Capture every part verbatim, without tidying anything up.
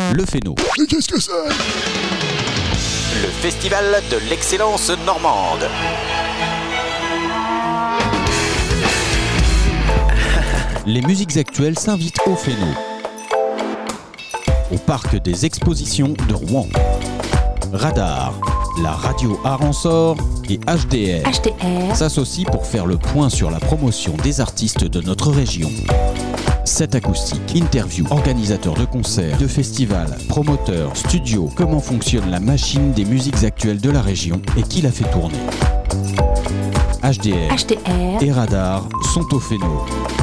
Le Féno. Mais qu'est-ce que c'est ? Le festival de l'excellence normande. Les musiques actuelles s'invitent au Féno. Au parc des expositions de Rouen. Radar, la radio Aransor et H D R, H D R s'associent pour faire le point sur la promotion des artistes de notre région. Set acoustique, interview, organisateurs de concerts, de festivals, promoteurs, studios, comment fonctionne la machine des musiques actuelles de la région et qui la fait tourner. H D R, H D R et Radar sont au Féno.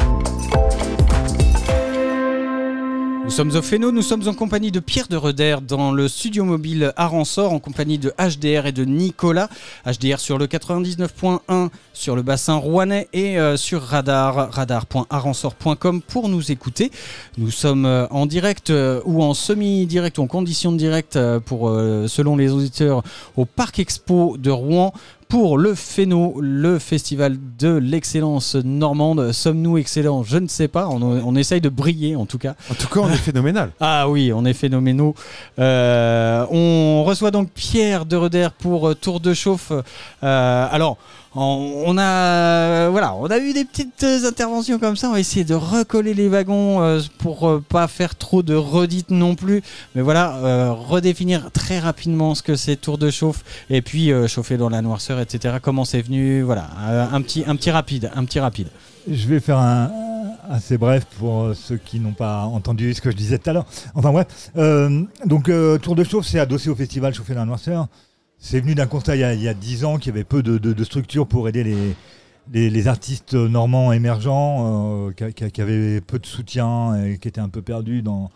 Nous sommes au Féno, nous sommes en compagnie de Pierre de Reder dans le studio mobile Aransor, en compagnie de H D R et de Nicolas. H D R sur le quatre-vingt-dix-neuf point un sur le bassin rouennais et euh, sur Radar, radar point aransor point com pour nous écouter. Nous sommes euh, en direct euh, ou en semi-direct ou en condition de direct euh, pour, euh, selon les auditeurs, au Parc Expo de Rouen. Pour le Féno, le festival de l'excellence normande. Sommes-nous excellents ? Je ne sais pas. On, on essaye de briller en tout cas. En tout cas, on est phénoménal. Ah oui, on est phénoménaux. Euh, on reçoit donc Pierre de Reder pour Tour de Chauffe. Euh, alors, on, on a voilà, on a eu des petites interventions comme ça. On va essayer de recoller les wagons euh, pour euh, pas faire trop de redites non plus. Mais voilà, euh, redéfinir très rapidement ce que c'est Tour de Chauffe et puis euh, chauffer dans la noirceur, et cetera. Comment c'est venu ? Voilà, euh, un petit, un petit rapide, un petit rapide. Je vais faire un, un assez bref pour ceux qui n'ont pas entendu ce que je disais tout à l'heure. Enfin bref, euh, donc euh, Tour de Chauffe, c'est adossé au festival Chauffer dans la noirceur. C'est venu d'un constat il y a, il y a dix ans qu'il y avait peu de, de, de structures pour aider les, les, les artistes normands émergents, euh, qui, qui avaient peu de soutien et qui étaient un peu perdus dans,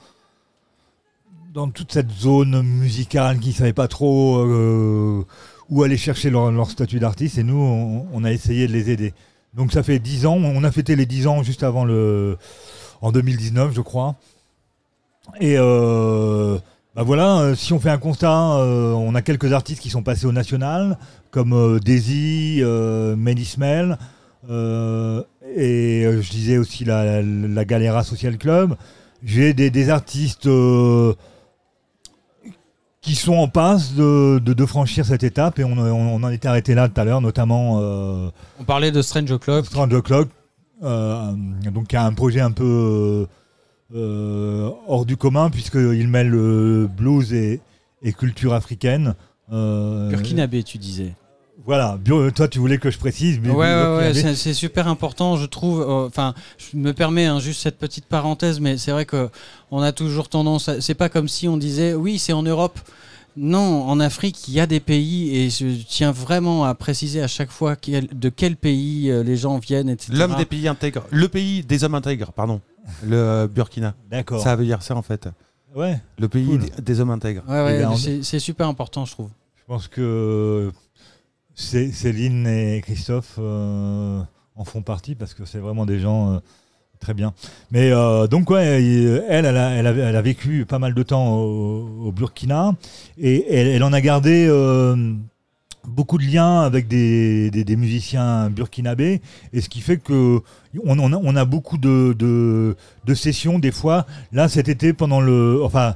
dans toute cette zone musicale, qui ne savaient pas trop euh, où aller chercher leur, leur statut d'artiste. Et nous, on, on a essayé de les aider. Donc ça fait dix ans, on a fêté les dix ans juste avant le... en deux mille dix-neuf, je crois. Et euh, bah voilà, si on fait un constat, euh, on a quelques artistes qui sont passés au national, comme euh, Daisy, euh, Mélismel, euh, et euh, je disais aussi la, la Galera Social Club. J'ai des, des artistes euh, qui sont en passe de, de, de franchir cette étape, et on, on, on en était arrêté là tout à l'heure, notamment... Euh, on parlait de Strange O'Clock. Strange O'Clock, euh, donc qui a un projet un peu... Euh, hors du commun, puisqu'il mêle euh, blues et, et culture africaine. Euh, Burkinabé, tu disais. Voilà, toi tu voulais que je précise. Mais ouais, ouais, ouais c'est, c'est super important, je trouve. Enfin, euh, je me permets hein, juste cette petite parenthèse, mais c'est vrai qu'on a toujours tendance. À, c'est pas comme si on disait oui, c'est en Europe. Non, en Afrique, il y a des pays, et je tiens vraiment à préciser à chaque fois quel, de quel pays les gens viennent, et cetera. L'homme des pays intègres. Le pays des hommes intègres, pardon. Le Burkina. D'accord. Ça veut dire ça en fait. Ouais. Le pays cool. des, des hommes intègres. Ouais, ouais, bien, c'est, c'est super important, je trouve. Je pense que C- Céline et Christophe euh, en font partie, parce que c'est vraiment des gens euh, très bien. Mais euh, donc ouais, elle, elle a, elle, a, elle a vécu pas mal de temps au, au Burkina, et elle, elle en a gardé euh, beaucoup de liens avec des, des, des musiciens burkinabés, et ce qui fait que on, on, a, on a beaucoup de, de, de sessions des fois. Là cet été pendant le, enfin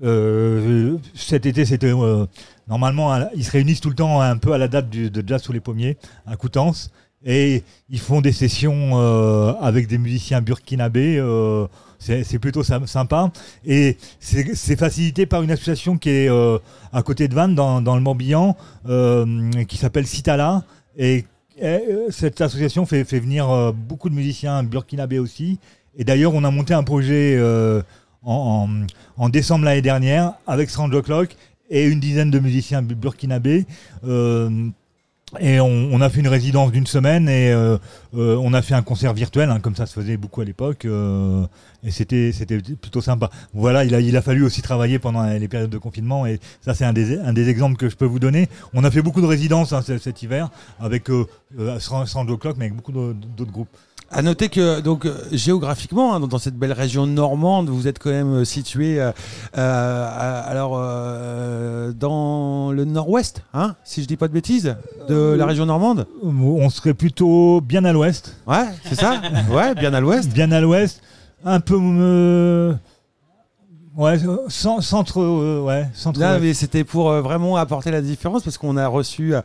euh, cet été c'était euh, normalement ils se réunissent tout le temps un peu à la date du, de Jazz sous les pommiers à Coutances, et ils font des sessions euh, avec des musiciens burkinabés. Euh, c'est, c'est plutôt sympa, et c'est, c'est facilité par une association qui est euh, à côté de Vannes, dans, dans le Morbihan, euh, qui s'appelle Citala, et, et cette association fait, fait venir euh, beaucoup de musiciens burkinabés aussi. Et d'ailleurs, on a monté un projet euh, en, en, en décembre l'année dernière avec Strange O'Clock et une dizaine de musiciens burkinabés. Euh, Et on, on a fait une résidence d'une semaine, et euh, euh, on a fait un concert virtuel, hein, comme ça se faisait beaucoup à l'époque, euh, et c'était, c'était plutôt sympa. Voilà, il a, il a fallu aussi travailler pendant les périodes de confinement, et ça c'est un des, un des exemples que je peux vous donner. On a fait beaucoup de résidences hein, cet hiver, avec euh, Strange O'Clock, mais avec beaucoup d'autres groupes. À noter que donc euh, géographiquement, hein, dans cette belle région normande, vous êtes quand même euh, situé euh, euh, alors euh, dans le nord-ouest, hein, si je dis pas de bêtises, de euh, la région normande. On serait plutôt bien à l'ouest. Ouais, c'est ça. Ouais, bien à l'ouest. Bien à l'ouest, un peu. Euh, Ouais, cent- centre, euh, ouais, centre. Là, ouais. mais c'était pour euh, vraiment apporter la différence parce qu'on a reçu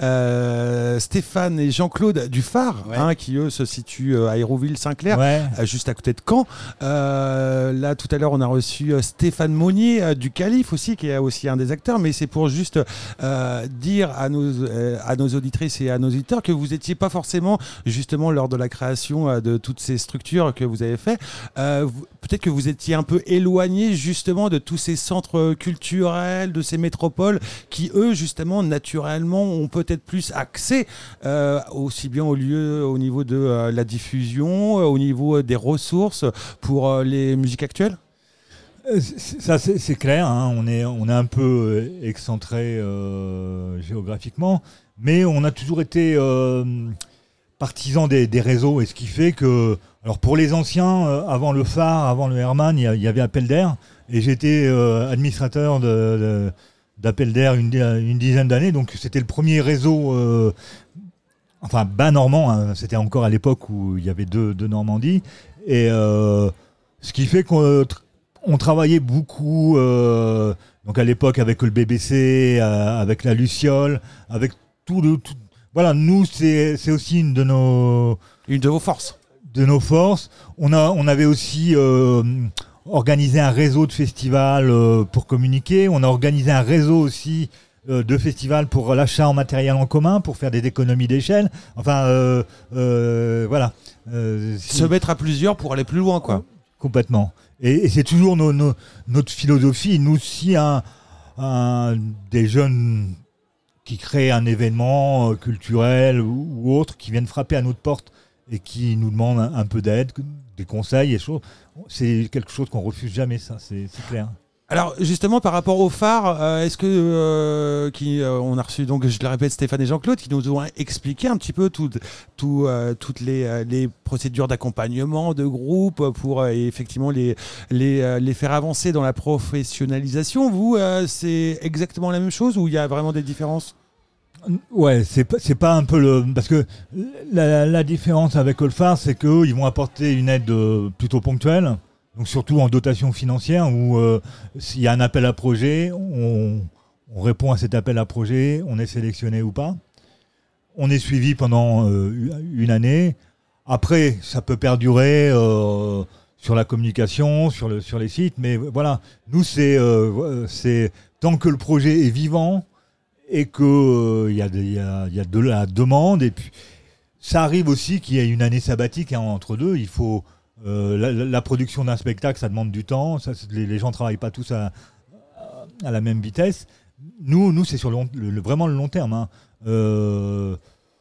euh, Stéphane et Jean-Claude du Phare, Ouais. hein, qui eux se situent euh, à Hérouville-Saint-Clair, Ouais. euh, juste à côté de Caen. Euh, là, tout à l'heure, on a reçu euh, Stéphane Monnier euh, du Calife aussi, qui est aussi un des acteurs, mais c'est pour juste euh, dire à nos, euh, à nos auditrices et à nos auditeurs que vous n'étiez pas forcément, justement, lors de la création euh, de toutes ces structures que vous avez fait, euh, vous- peut-être que vous étiez un peu éloigné justement de tous ces centres culturels, de ces métropoles qui, eux, justement, naturellement, ont peut-être plus accès euh, aussi bien au lieu, au niveau de euh, la diffusion, euh, au niveau euh, des ressources pour euh, les musiques actuelles. Euh, c'est- Ça, c'est c'est clair. Hein. On, est, on est un peu euh, excentré euh, géographiquement, mais on a toujours été euh, partisan des, des réseaux. Et ce qui fait que, alors pour les anciens, euh, avant le Phare, avant le Herman, il y, a- il y avait Appel d'Air. Et j'étais euh, administrateur de, de- d'Appel d'Air une, di- une dizaine d'années. Donc c'était le premier réseau, euh, enfin bas normand. Hein. C'était encore à l'époque où il y avait deux, deux Normandies. Et euh, ce qui fait qu'on euh, tr- on travaillait beaucoup. euh, donc à l'époque avec le B B C, euh, avec la Luciole, avec tout le. tout- voilà, nous c'est c'est aussi une de nos Une de vos forces. de nos forces. On a on avait aussi euh, organisé un réseau de festivals euh, pour communiquer. On a organisé un réseau aussi euh, de festivals pour l'achat en matériel en commun, pour faire des économies d'échelle. Enfin, euh, euh, voilà. Euh, si- Se mettre à plusieurs pour aller plus loin, quoi. Complètement. Et, et c'est toujours nos- nos- notre philosophie. Nous, si un, un- des jeunes qui créent un événement euh, culturel ou, ou autre, qui viennent frapper à notre porte et qui nous demandent un, un peu d'aide, des conseils et choses, c'est quelque chose qu'on refuse jamais, ça, c'est c'est clair. Alors justement par rapport au phare, euh, est-ce que euh, qui, euh, on a reçu donc je le répète Stéphane et Jean-Claude qui nous ont expliqué un petit peu tout, tout, euh, toutes les, euh, les procédures d'accompagnement de groupe pour euh, effectivement les, les, euh, les faire avancer dans la professionnalisation. Vous, euh, c'est exactement la même chose ou il y a vraiment des différences? Ouais, c'est pas, c'est pas un peu le. Parce que la, la différence avec Olfar, c'est qu'eux, ils vont apporter une aide euh, plutôt ponctuelle, donc surtout en dotation financière, où euh, s'il y a un appel à projet, on, on répond à cet appel à projet, on est sélectionné ou pas. On est suivi pendant euh, une année. Après, ça peut perdurer euh, sur la communication, sur, le, sur les sites, mais voilà, nous, c'est, euh, c'est tant que le projet est vivant, et qu'il euh, y, y, a, y a de la demande. Et puis, ça arrive aussi qu'il y ait une année sabbatique hein, entre deux. Il faut, euh, la, la production d'un spectacle, ça demande du temps. Ça, les, les gens ne travaillent pas tous à, à la même vitesse. Nous, nous c'est sur le, le, le, vraiment le long terme. Hein. Euh,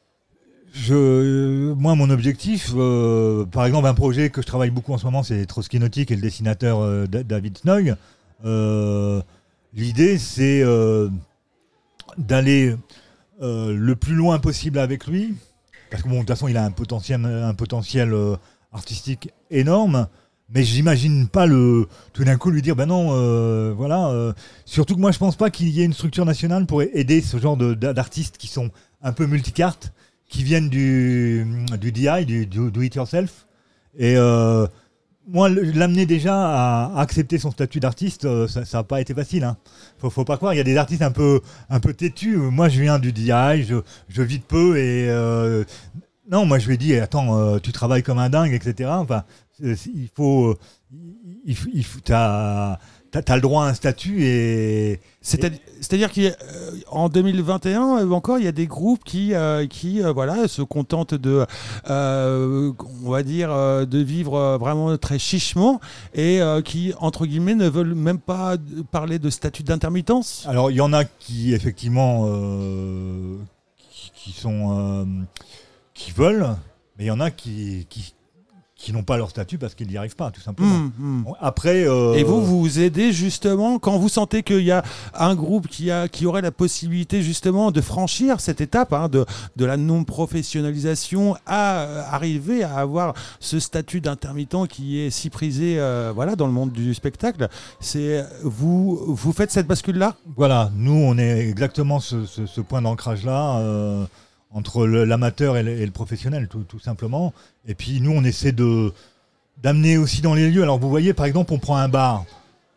je, moi, mon objectif, euh, par exemple, un projet que je travaille beaucoup en ce moment, c'est Trotsky Nautique et le dessinateur euh, David Snoy. Euh, l'idée, c'est... Euh, d'aller euh, le plus loin possible avec lui, parce que bon, de toute façon, il a un potentiel, un potentiel euh, artistique énorme, mais j'imagine pas le tout d'un coup lui dire, ben non, euh, voilà. Euh, surtout que moi, je pense pas qu'il y ait une structure nationale pour aider ce genre de, d'artistes qui sont un peu multicartes, qui viennent du, du D I, du, du do it yourself, et euh, moi, l'amener déjà à accepter son statut d'artiste, ça n'a pas été facile. Hein. Faut, faut pas croire. Il y a des artistes un peu, un peu têtus. Moi, je viens du D I, je, je vis de peu et euh, non, moi, je lui ai dit, attends, euh, tu travailles comme un dingue, et cetera. Enfin, il faut, il, il faut, t'as, t'as, t'as le droit à un statut et. C'est-à-dire, c'est-à-dire qu'en deux mille vingt et un, encore, il y a des groupes qui, euh, qui euh, voilà, se contentent de, euh, on va dire, euh, de vivre euh, vraiment très chichement et euh, qui, entre guillemets, ne veulent même pas parler de statut d'intermittence. Alors, il y en a qui, effectivement, euh, qui, qui sont, euh, qui veulent, mais il y en a qui, qui qui n'ont pas leur statut parce qu'ils n'y arrivent pas, tout simplement. Mmh, mmh. Après, euh... Et vous, vous aidez justement, quand vous sentez qu'il y a un groupe qui, a, qui aurait la possibilité justement de franchir cette étape hein, de, de la non-professionnalisation à euh, arriver à avoir ce statut d'intermittent qui est si prisé euh, voilà, dans le monde du spectacle, c'est, vous, vous faites cette bascule-là ? Voilà, nous, on est exactement ce, ce, ce point d'ancrage-là. Euh... entre le, l'amateur et le, et le professionnel, tout, tout simplement. Et puis, nous, on essaie de, d'amener aussi dans les lieux. Alors, vous voyez, par exemple, on prend un bar.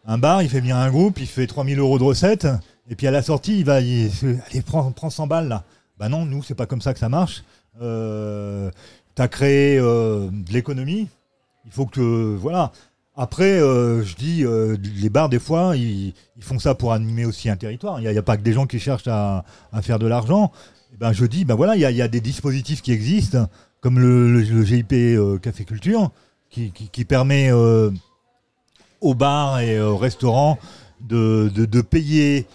Un bar, il fait venir un groupe, il fait trois mille euros de recettes, et puis à la sortie, il va, il, allez, prends, prends cent balles là. Bah non, nous, c'est pas comme ça que ça marche. Euh, t'as créé euh, de l'économie, il faut que, voilà. Après, euh, je dis, euh, les bars, des fois, ils, ils font ça pour animer aussi un territoire. Il n'y a, a pas que des gens qui cherchent à, à faire de l'argent. Et ben, je dis, ben voilà, il y a, y a des dispositifs qui existent, comme le, le, le G I P euh, Café Culture, qui, qui, qui permet euh, aux bars et aux restaurants de, de, de payer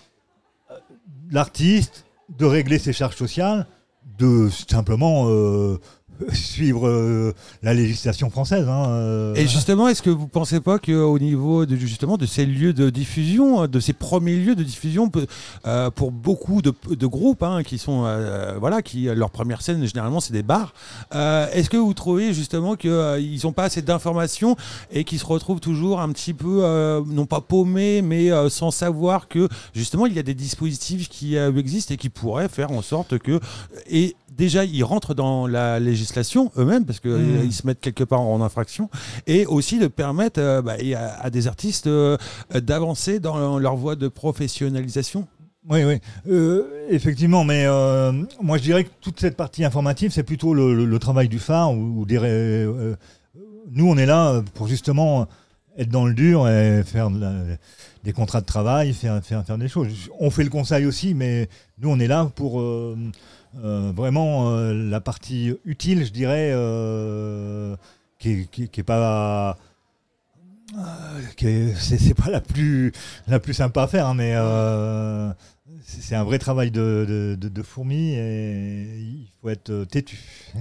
l'artiste, de régler ses charges sociales, de simplement euh, suivre euh, la législation française. Hein, euh. Et justement, est-ce que vous ne pensez pas qu'au niveau de, justement, de ces lieux de diffusion, de ces premiers lieux de diffusion, euh, pour beaucoup de, de groupes hein, qui sont, euh, voilà, qui, leur première scène, généralement, c'est des bars, euh, est-ce que vous trouvez justement qu'ils euh, n'ont pas assez d'informations et qu'ils se retrouvent toujours un petit peu, euh, non pas paumés, mais euh, sans savoir que, justement, il y a des dispositifs qui euh, existent et qui pourraient faire en sorte que... Et, déjà, ils rentrent dans la législation eux-mêmes parce qu'ils mmh. euh, se mettent quelque part en infraction et aussi de permettre euh, bah, à, à des artistes euh, d'avancer dans leur voie de professionnalisation. Oui, oui, euh, effectivement, mais euh, moi je dirais que toute cette partie informative, c'est plutôt le, le, le travail du phare. Ou, ou des, euh, nous, on est là pour justement être dans le dur et faire de la, des contrats de travail, faire, faire, faire des choses. On fait le conseil aussi, mais nous, on est là pour... Euh, Euh, vraiment euh, la partie utile, je dirais, euh, qui, qui, qui est pas, euh, qui est, c'est, c'est pas la plus la plus sympa à faire, hein, mais euh, c'est, c'est un vrai travail de, de, de, de fourmi et il faut être têtu.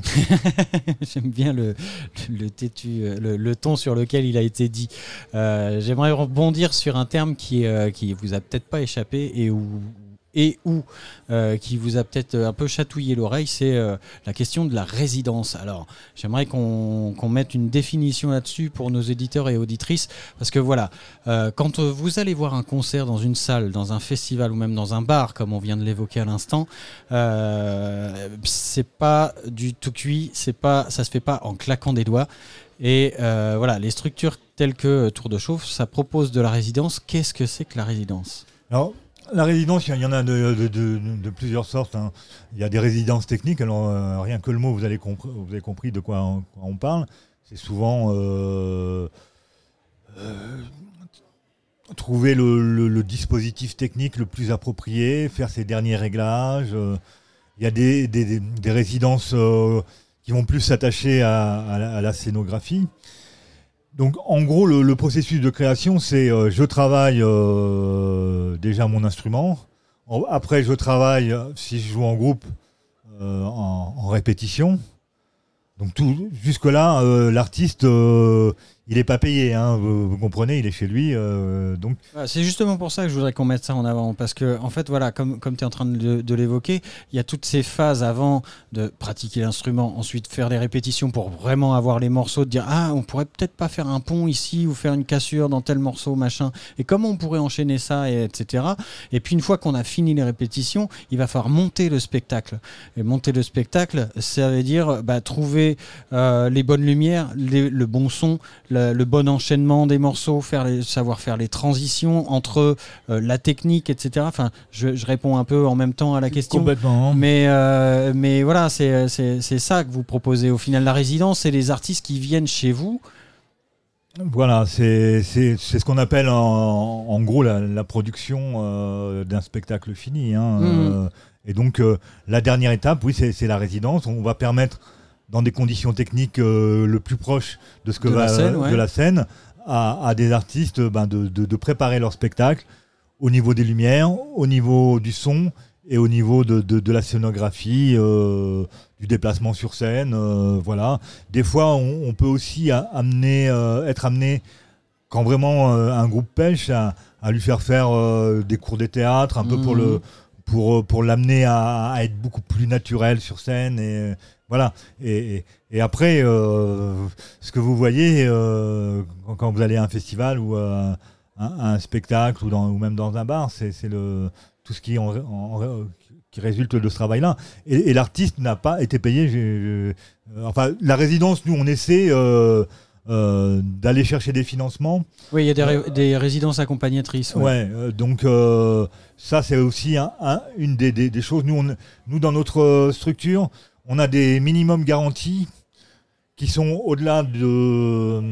J'aime bien le, le têtu, le, le ton sur lequel il a été dit. Euh, j'aimerais rebondir sur un terme qui euh, qui vous a peut-être pas échappé et où et ou euh, qui vous a peut-être un peu chatouillé l'oreille, c'est euh, la question de la résidence. Alors, j'aimerais qu'on, qu'on mette une définition là-dessus pour nos éditeurs et auditrices, parce que voilà, euh, quand vous allez voir un concert dans une salle, dans un festival ou même dans un bar, comme on vient de l'évoquer à l'instant, euh, c'est pas du tout cuit, c'est pas, ça se fait pas en claquant des doigts. Et euh, voilà, les structures telles que Tour de Chauffe, ça propose de la résidence. Qu'est-ce que c'est que la résidence ? Alors, la résidence, il y en a de, de, de, de plusieurs sortes. Hein. Il y a des résidences techniques. Alors, euh, rien que le mot, vous avez compris, vous avez compris de quoi on, quoi on parle. C'est souvent euh, euh, trouver le, le, le dispositif technique le plus approprié, faire ses derniers réglages. Euh, il y a des, des, des résidences euh, qui vont plus s'attacher à, à, la, à la scénographie. Donc, en gros, le, le processus de création, c'est euh, je travaille euh, déjà mon instrument. En, après, je travaille, si je joue en groupe, euh, en, en répétition. Donc, tout, jusque-là, euh, l'artiste, euh, il n'est pas payé. Hein, vous, vous comprenez, il est chez lui. Euh, donc... C'est justement pour ça que je voudrais qu'on mette ça en avant. Parce que, en fait, voilà, comme, comme tu es en train de, de l'évoquer, il y a toutes ces phases avant de pratiquer l'instrument, ensuite faire des répétitions pour vraiment avoir les morceaux, de dire ah, on pourrait peut-être pas faire un pont ici ou faire une cassure dans tel morceau, machin. Et comment on pourrait enchaîner ça, et etc. Et puis, une fois qu'on a fini les répétitions, il va falloir monter le spectacle. Et monter le spectacle, ça veut dire bah, trouver euh, les bonnes lumières, les, le bon son, le, le bon enchaînement des morceaux, faire les, savoir faire les transitions entre euh, la technique, et cetera. Enfin, je, je réponds un peu en même temps à la question. Complètement. Mais, euh, mais voilà, c'est, c'est, c'est ça que vous proposez. Au final, la résidence, c'est les artistes qui viennent chez vous. Voilà, c'est, c'est, c'est ce qu'on appelle en, en gros la, la production euh, d'un spectacle fini. Hein, mmh. euh, et donc, euh, la dernière étape, oui, c'est, c'est la résidence. On va permettre dans des conditions techniques euh, le plus proche de ce que de va la scène, ouais. de la scène à, à des artistes ben, de, de, de préparer leur spectacle au niveau des lumières, au niveau du son et au niveau de, de, de la scénographie, euh, du déplacement sur scène. Euh, voilà. Des fois, on, on peut aussi a, amener, euh, être amené, quand vraiment euh, un groupe pêche, à, à lui faire faire euh, des cours de théâtre, un mmh. peu pour, le, pour, pour l'amener à, à être beaucoup plus naturel sur scène. Et, Voilà. Et, et, et après, euh, ce que vous voyez euh, quand, quand vous allez à un festival ou à un, un spectacle ou, dans, ou même dans un bar, c'est, c'est le, tout ce qui, en, en, qui résulte de ce travail-là. Et, et l'artiste n'a pas été payé. J'ai, j'ai, enfin, la résidence, nous, on essaie euh, euh, d'aller chercher des financements. Oui, il y a des, ré- des résidences accompagnatrices. Ouais. Ouais, euh, donc euh, ça c'est aussi un, un, une des, des, des choses. Nous, on, nous, dans notre structure, on a des minimums garantis qui sont au-delà de...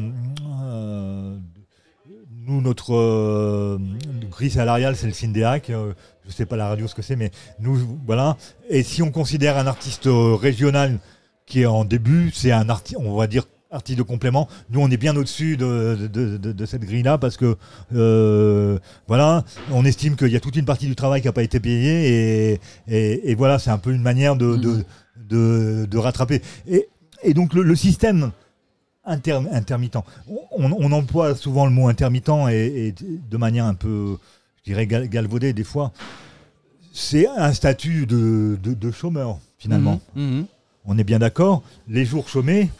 Euh, nous, notre euh, grille salariale, c'est le Syndéac. Euh, je ne sais pas la radio ce que c'est, mais nous, voilà. Et si on considère un artiste euh, régional qui est en début, c'est un artiste, on va dire, artiste de complément. Nous, on est bien au-dessus de, de, de, de cette grille-là parce que, euh, voilà, on estime qu'il y a toute une partie du travail qui n'a pas été payée et, et, et voilà, c'est un peu une manière de, mmh. de, de, de rattraper. Et, et donc, le, le système inter, intermittent, on, on emploie souvent le mot intermittent et, et de manière un peu, je dirais, gal, galvaudée des fois. C'est un statut de, de, de chômeur, finalement. Mmh. Mmh. On est bien d'accord, les jours chômés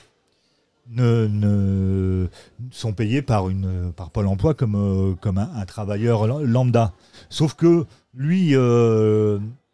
ne, ne sont payés par, une, par Pôle emploi comme, euh, comme un, un travailleur lambda. Sauf que lui, euh,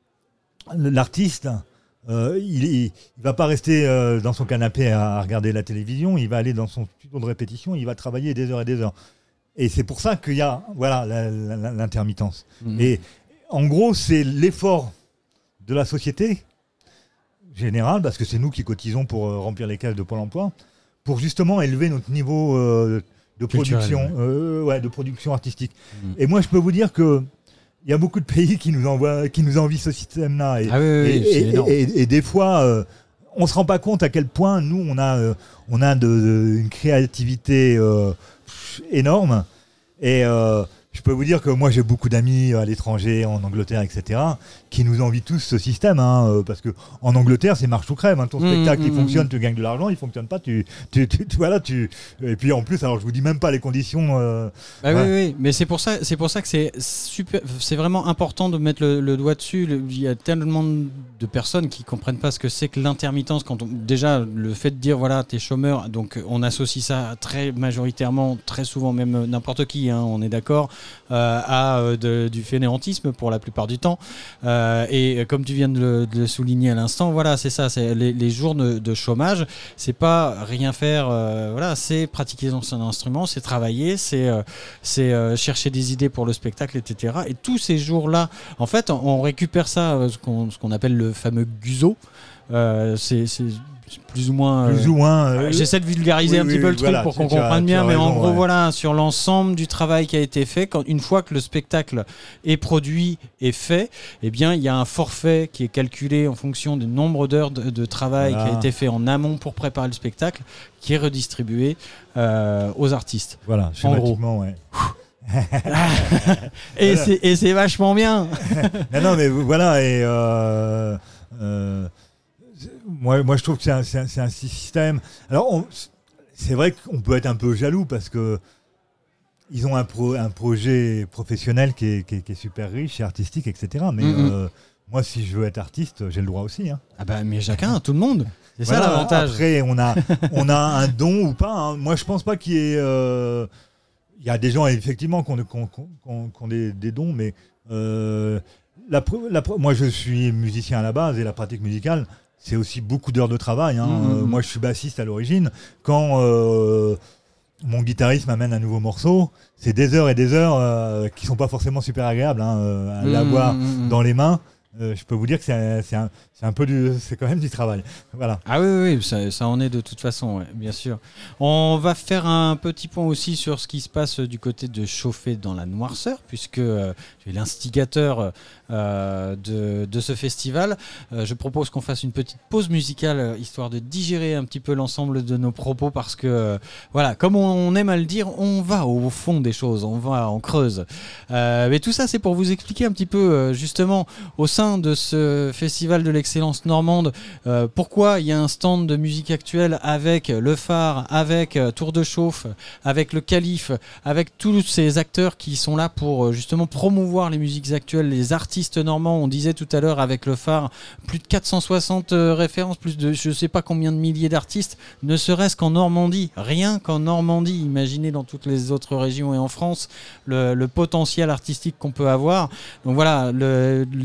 l'artiste, euh, il ne va pas rester euh, dans son canapé à, à regarder la télévision, il va aller dans son studio de répétition, il va travailler des heures et des heures. Et c'est pour ça qu'il y a voilà, la, la, l'intermittence. Mmh. Et en gros, c'est l'effort de la société générale, parce que c'est nous qui cotisons pour euh, remplir les cases de Pôle emploi, pour justement élever notre niveau euh, de, production, euh, ouais, de production artistique. Mmh. Et moi, je peux vous dire que il y a beaucoup de pays qui nous envoient, qui nous envient ce système-là. Et, ah oui, oui, et, et, et, et, et des fois, euh, on ne se rend pas compte à quel point nous, on a, euh, on a de, de, une créativité euh, énorme. Et euh, je peux vous dire que moi, j'ai beaucoup d'amis à l'étranger, en Angleterre, et cetera, qui nous envient tous ce système. Hein, parce qu'en Angleterre, c'est marche ou crève. Hein, ton mmh, spectacle, mmh, il fonctionne, mmh. tu gagnes de l'argent. Il ne fonctionne pas, tu, tu, tu, tu, voilà, tu... Et puis en plus, alors je ne vous dis même pas les conditions... Euh, bah ouais. Oui, oui, mais c'est pour ça, c'est pour ça que c'est, super, c'est vraiment important de mettre le, le doigt dessus. Le, il y a tellement de personnes qui ne comprennent pas ce que c'est que l'intermittence. Quand on, déjà, le fait de dire, voilà, t'es chômeur, donc on associe ça très majoritairement, très souvent, même n'importe qui, hein, on est d'accord, euh, à euh, de, du fainéantisme pour la plupart du temps. Euh, et comme tu viens de le, de le souligner à l'instant, voilà, c'est ça, c'est les, les jours de, de chômage, c'est pas rien faire, euh, voilà, c'est pratiquer son instrument, c'est travailler, c'est, euh, c'est euh, chercher des idées pour le spectacle, et cetera. Et tous ces jours-là, en fait, on récupère ça, euh, ce, qu'on, ce qu'on appelle le fameux guzo. Euh, c'est, c'est plus ou moins. Plus euh, ou moins. Euh, j'essaie de vulgariser oui, un petit oui, peu le truc voilà, pour qu'on comprenne as, bien, mais raison, en gros, ouais. voilà, sur l'ensemble du travail qui a été fait, quand, une fois que le spectacle est produit et fait, eh bien, il y a un forfait qui est calculé en fonction du nombre d'heures de, de travail voilà. qui a été fait en amont pour préparer le spectacle, qui est redistribué euh, aux artistes. Voilà, schématiquement, ouais. et, voilà. c'est, et c'est vachement bien. non, non, mais voilà, et. Euh, euh, Moi, moi, je trouve que c'est un, c'est un, c'est un système. Alors, on, c'est vrai qu'on peut être un peu jaloux parce que ils ont un, pro, un projet professionnel qui est, qui, est, qui est super riche et artistique, et cetera. Mais mm-hmm. euh, moi, si je veux être artiste, j'ai le droit aussi. Hein. Ah bah, mais chacun, tout le monde. C'est voilà, ça l'avantage. Après, on a, on a un don ou pas. Hein. Moi, je pense pas qu'il y ait. Euh, il y a des gens effectivement qui ont, qui ont, qui ont, qui ont des, des dons, mais euh, la, la, moi, je suis musicien à la base et la pratique musicale. C'est aussi beaucoup d'heures de travail. Hein. Mmh. Euh, moi, je suis bassiste à l'origine. Quand euh, mon guitariste m'amène un nouveau morceau, c'est des heures et des heures euh, qui ne sont pas forcément super agréables hein, euh, à mmh. l'avoir mmh. dans les mains. Euh, je peux vous dire que c'est, c'est, un, c'est un peu du, c'est quand même du travail. Voilà. Ah oui, oui, ça, ça en est de toute façon, ouais, bien sûr. On va faire un petit point aussi sur ce qui se passe du côté de Chauffer dans la noirceur, puisque euh, je suis l'instigateur euh, de, de ce festival. Euh, je propose qu'on fasse une petite pause musicale, euh, histoire de digérer un petit peu l'ensemble de nos propos, parce que, euh, voilà, comme on, on aime à le dire, on va au fond des choses, on va, on creuse. Euh, mais tout ça, c'est pour vous expliquer un petit peu, euh, justement, au sein de ce festival de l'excellence normande, euh, pourquoi il y a un stand de musique actuelle avec le Phare, avec euh, Tour de Chauffe, avec le Calife, avec tous ces acteurs qui sont là pour euh, justement promouvoir les musiques actuelles, les artistes normands. On disait tout à l'heure avec le Phare, plus de quatre cent soixante euh, références, plus de je sais pas combien de milliers d'artistes, ne serait-ce qu'en Normandie, rien qu'en Normandie. Imaginez dans toutes les autres régions et en France le, le potentiel artistique qu'on peut avoir. Donc voilà, le lieutenant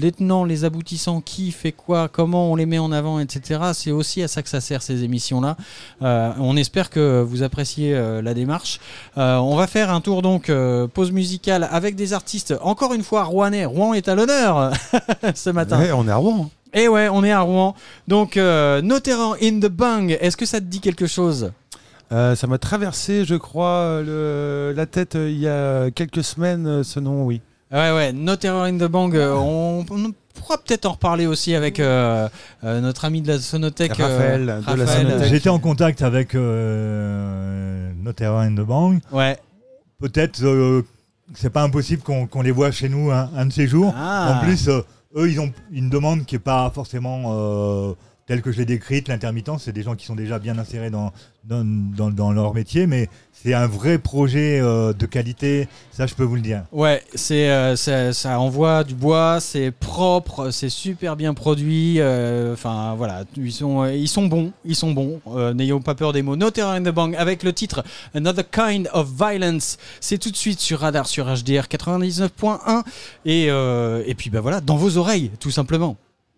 les aboutissants, qui fait quoi, comment on les met en avant, et cetera. C'est aussi à ça que ça sert ces émissions-là. Euh, on espère que vous appréciez euh, la démarche. Euh, on va faire un tour donc euh, pause musicale avec des artistes. Encore une fois, rouennais. Rouen est à l'honneur ce matin. Ouais, on est à Rouen. Et ouais, on est à Rouen. Donc, euh, No Terror in the Bang. Est-ce que ça te dit quelque chose ? Euh, ça m'a traversé, je crois, le, la tête euh, il y a quelques semaines, euh, ce nom, oui. Ouais, ouais, No Terror in the Bang, euh, on, on pourra peut-être en reparler aussi avec euh, euh, notre ami de la Sonothèque, Raphaël, euh, de la Raphaël. Sonothèque. J'étais en contact avec euh, No Terror in the Bang. Ouais. Peut-être euh, c'est pas impossible qu'on, qu'on les voit chez nous un, un de ces jours. Ah. En plus, euh, eux, ils ont une demande qui n'est pas forcément euh, telle que je l'ai décrite. L'intermittence, c'est des gens qui sont déjà bien insérés dans, dans, dans, dans leur métier, mais c'est un vrai projet euh, de qualité, ça je peux vous le dire. Ouais, c'est, euh, ça, ça envoie du bois, c'est propre, c'est super bien produit. Enfin euh, voilà, ils sont, ils sont bons, ils sont bons. Euh, n'ayons pas peur des mots. No Terror in the Bang avec le titre Another Kind of Violence. C'est tout de suite sur Radar sur H D R quatre-vingt-dix-neuf point un et euh, et puis bah voilà, dans vos oreilles, tout simplement.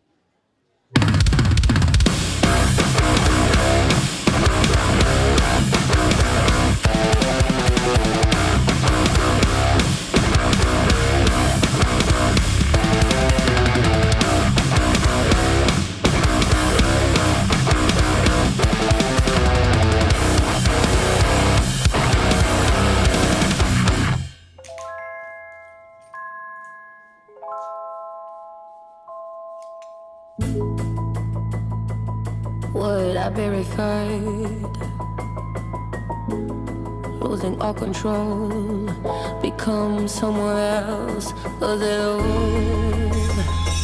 Would I be referred? Losing all control, become somewhere else, cause it all.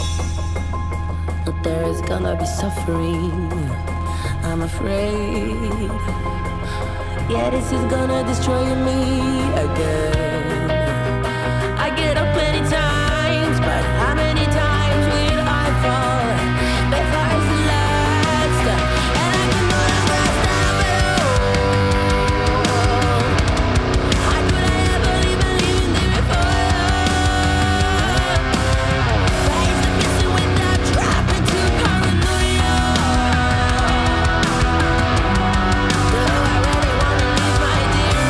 But there is gonna be suffering, I'm afraid. Yeah, this is gonna destroy me again. I get up many times, but how many times will I fall before it's the last? And I can no longer stop it all. How could I ever leave believing there before? Face the missing without dropping to paranoia. Do I really wanna leave my dear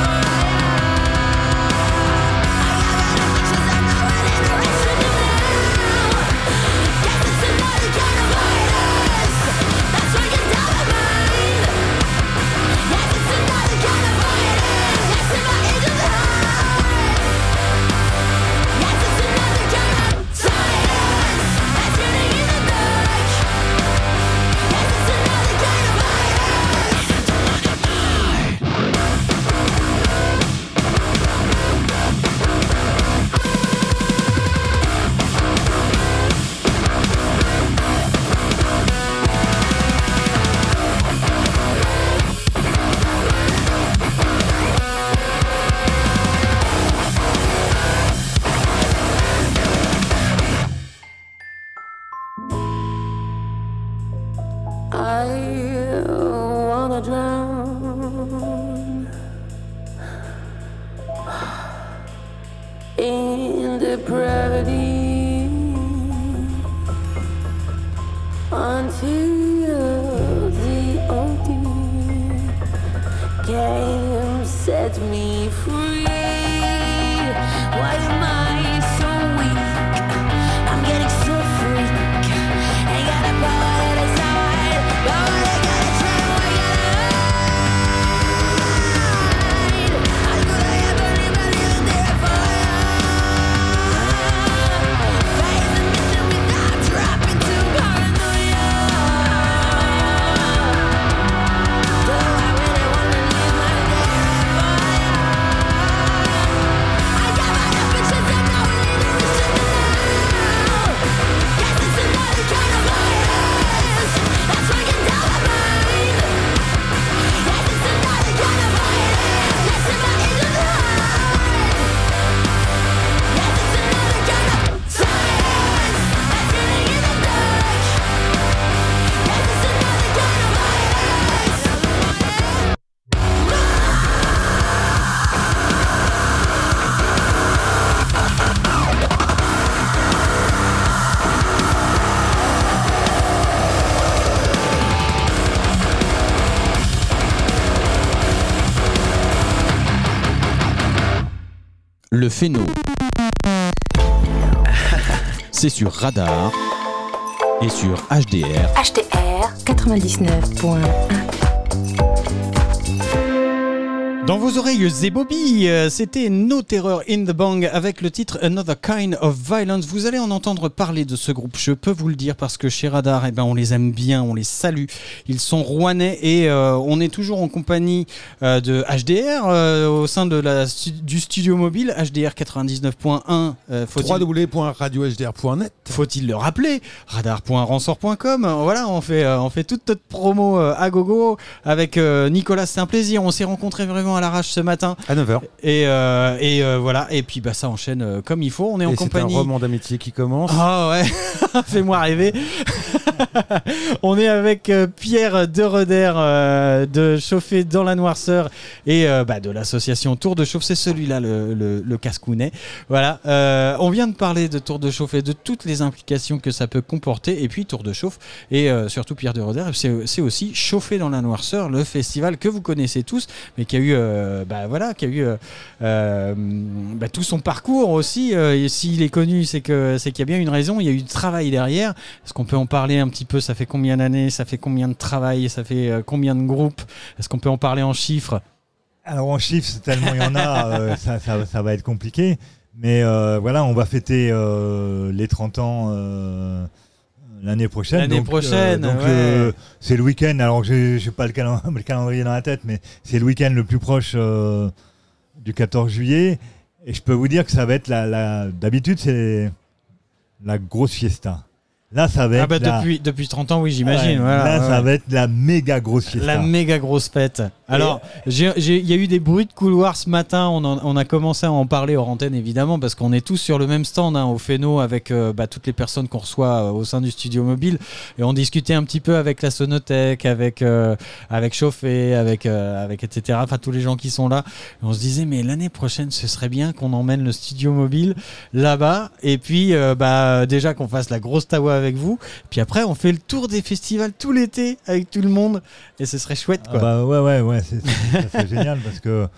I wanna drown in depravity until the O D came, set me free. Why am I so weak? I'm getting so freak. Ain't got a power to decide, but I gotta try, I gotta hide. How could I ever leave believing there fire? Face the mission without dropping to paranoia. Le Féno. C'est sur Radar et sur H D R. H D R quatre-vingt-dix-neuf point un. Dans vos oreilles, Zebobi, c'était No Terror in the Bang avec le titre Another Kind of Violence. Vous allez en entendre parler de ce groupe, je peux vous le dire, parce que chez Radar, eh ben, on les aime bien, on les salue. Ils sont rouennais et euh, on est toujours en compagnie euh, de H D R euh, au sein de la, du studio mobile, H D R quatre-vingt-dix-neuf point un. Euh, w w w point radio h d r point net. Faut-il le rappeler, radar point ransort point com. Voilà, on fait, euh, on fait toute notre promo euh, à gogo avec euh, Nicolas, c'est un plaisir. On s'est rencontrés vraiment à l'arrache ce matin à neuf heures et, euh, et euh, voilà, et puis bah, ça enchaîne euh, comme il faut. On est et en c'est compagnie. C'est un roman d'amitié qui commence. Ah ouais, fais-moi rêver. On est avec euh, Pierre de Roeder euh, de Chauffer dans la noirceur et euh, bah, de l'association Tour de Chauffe. C'est celui-là le, le, le casse-counet. Voilà, euh, on vient de parler de Tour de Chauffe et de toutes les implications que ça peut comporter. Et puis Tour de Chauffe et euh, surtout Pierre de Roeder, c'est, c'est aussi Chauffer dans la noirceur, le festival que vous connaissez tous, mais qui a eu, euh, bah, voilà, qui a eu euh, euh, bah, tout son parcours aussi. Euh, et s'il est connu, c'est, que, c'est qu'il y a bien une raison. Il y a eu du travail derrière. Est-ce qu'on peut en parler un petit peu? Ça fait combien d'années? Ça fait combien de travail? Ça fait euh, combien de groupes? Est-ce qu'on peut en parler en chiffres? Alors en chiffres, c'est tellement il y en a, euh, ça, ça, ça va être compliqué. Mais euh, voilà, on va fêter euh, les trente ans euh, l'année prochaine. L'année donc, prochaine, euh, donc ouais. euh, c'est le week-end. Alors j'ai, j'ai pas le, calen- le calendrier dans la tête, mais c'est le week-end le plus proche euh, du quatorze juillet. Et je peux vous dire que ça va être la, la d'habitude c'est la grosse fiesta. Là, ça va être ah bah la... depuis, depuis trente ans, oui, j'imagine. Ouais, voilà, là, ouais, ça ouais. va être la méga grosse fiesta. La méga grosse fête. Alors, il y a eu des bruits de couloir ce matin. On, en, on a commencé à en parler hors antenne, évidemment, parce qu'on est tous sur le même stand hein, au Féno avec euh, bah, toutes les personnes qu'on reçoit euh, au sein du studio mobile. Et on discutait un petit peu avec la Sonothèque, avec, euh, avec Chauffé, avec, euh, avec et cetera. Enfin, tous les gens qui sont là. Et on se disait, mais l'année prochaine, ce serait bien qu'on emmène le studio mobile là-bas. Et puis, euh, bah, déjà qu'on fasse la grosse tawa avec vous. Puis après, on fait le tour des festivals tout l'été avec tout le monde. Et ce serait chouette, quoi. Ah bah ouais, ouais, ouais, c'est, c'est, ça serait génial parce que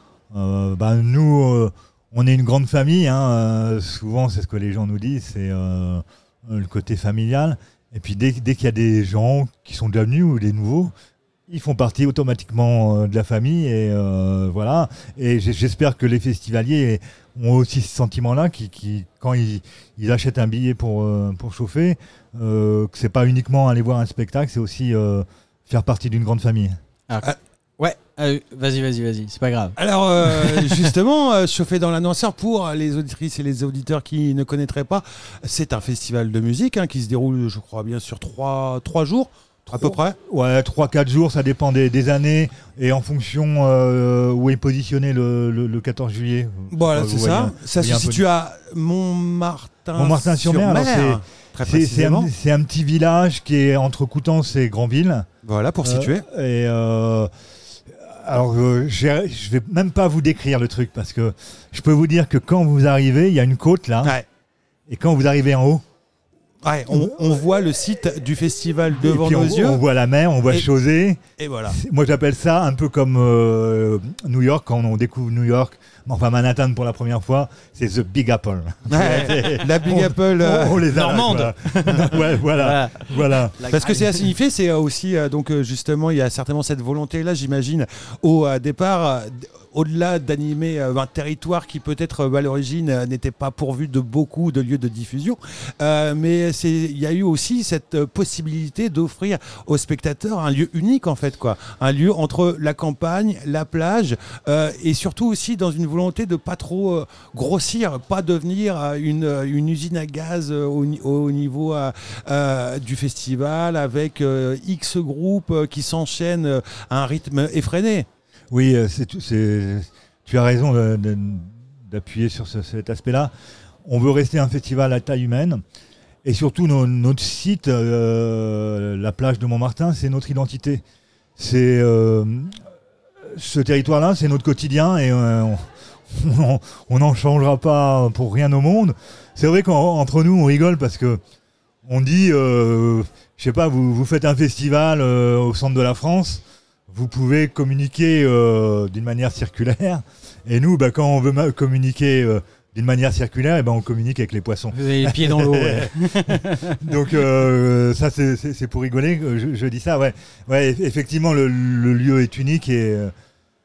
euh, bah, nous, euh, on est une grande famille. Hein, euh, souvent, c'est ce que les gens nous disent, c'est euh, le côté familial. Et puis, dès, dès qu'il y a des gens qui sont déjà venus ou des nouveaux, ils font partie automatiquement euh, de la famille. Et euh, voilà. Et j'espère que les festivaliers ont aussi ce sentiment-là, qui, qui, quand ils, ils achètent un billet pour, euh, pour chauffer, euh, que c'est pas uniquement aller voir un spectacle, c'est aussi euh, faire partie d'une grande famille. Alors, ah, ouais, euh, vas-y, vas-y, vas-y, c'est pas grave. Alors, euh, justement, euh, Chauffer dans l'annonceur, pour les auditrices et les auditeurs qui ne connaîtraient pas, c'est un festival de musique hein, qui se déroule, je crois bien, sur trois, trois jours. À peu près Ouais, trois quatre jours, ça dépend des, des années et en fonction euh, où est positionné le, le, le quatorze juillet. Voilà, euh, c'est ça. voyez, ça se situe à Montmartin, Montmartin-sur-Mer. Alors c'est, très c'est, c'est, un, précisément. c'est un petit village qui est entre Coutances et Granville. Voilà, pour situer. Euh, et euh, alors, euh, j'ai, je vais même pas vous décrire le truc parce que je peux vous dire que quand vous arrivez, il y a une côte là. Ouais. Et quand vous arrivez en haut, Ouais, on, on voit le site du festival devant et puis nos on, yeux. on voit la mer, on voit et, Chausée. Et voilà. C'est, moi, j'appelle ça un peu comme euh, New York, quand on découvre New York, enfin Manhattan pour la première fois, c'est The Big Apple. Ouais, la Big on, Apple euh, on, on les arrache, normande. Voilà. Ouais, voilà, voilà. Parce que c'est à signifier, c'est aussi, euh, donc euh, justement, il y a certainement cette volonté-là, j'imagine, au euh, départ, euh, au-delà d'animer euh, un territoire qui peut-être euh, à l'origine euh, n'était pas pourvu de beaucoup de lieux de diffusion, euh, mais c'est, il y a eu aussi cette euh, possibilité d'offrir aux spectateurs un lieu unique en fait, quoi, un lieu entre la campagne, la plage, euh, et surtout aussi dans une volonté de pas trop euh, grossir, pas devenir euh, une, une usine à gaz euh, au, au niveau euh, euh, du festival avec euh, X groupes euh, qui s'enchaînent euh, à un rythme effréné. Oui, c'est, c'est, tu as raison de, de, d'appuyer sur ce, cet aspect-là. On veut rester un festival à taille humaine. Et surtout, no, notre site, euh, la plage de Montmartin, c'est notre identité. C'est, euh, ce territoire-là, c'est notre quotidien et euh, on n'en changera pas pour rien au monde. C'est vrai qu'entre nous, on rigole parce que on dit, euh, je sais pas, vous, vous faites un festival euh, au centre de la France. vous pouvez communiquer euh, d'une manière circulaire. Et nous, bah, quand on veut ma- communiquer euh, d'une manière circulaire, et ben on communique avec les poissons. Vous avez les pieds dans l'eau. Ouais. Donc euh, ça, c'est, c'est, c'est pour rigoler. Je, je dis ça. Ouais, ouais. Effectivement, le, le lieu est unique et euh,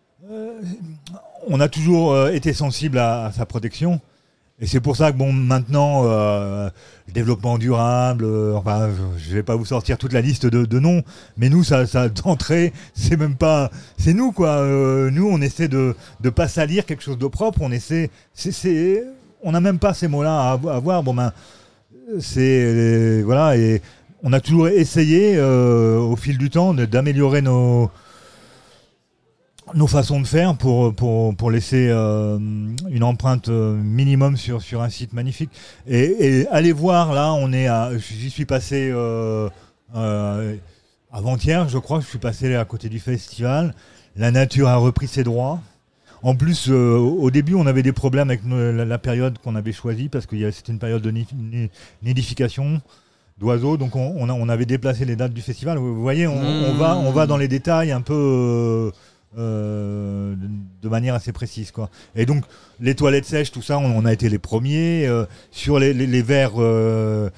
on a toujours euh, été sensible à, à sa protection. Et c'est pour ça que bon, maintenant, euh, le développement durable, euh, enfin, je vais pas vous sortir toute la liste de, de noms, mais nous, ça, ça d'entrée, c'est même pas, c'est nous quoi. Euh, nous, on essaie de de pas salir quelque chose de propre. On essaie, c'est, c'est on n'a même pas ces mots-là à avoir. Bon ben, c'est euh, voilà, et on a toujours essayé euh, au fil du temps de, d'améliorer nos nos façons de faire pour, pour, pour laisser euh, une empreinte minimum sur, sur un site magnifique. Et, et allez voir, là, on est à, j'y suis passé euh, euh, avant-hier, je crois, je suis passé à côté du festival. La nature a repris ses droits. En plus, euh, au début, on avait des problèmes avec nos, la, la période qu'on avait choisie, parce que y a, c'était une période de ni, ni, nidification d'oiseaux, donc on, on, a, on avait déplacé les dates du festival. Vous voyez, on, mmh. on, va, on va dans les détails un peu... Euh, Euh, de manière assez précise quoi. Et donc les toilettes sèches, tout ça, on, on a été les premiers euh, sur les, les, les verres euh,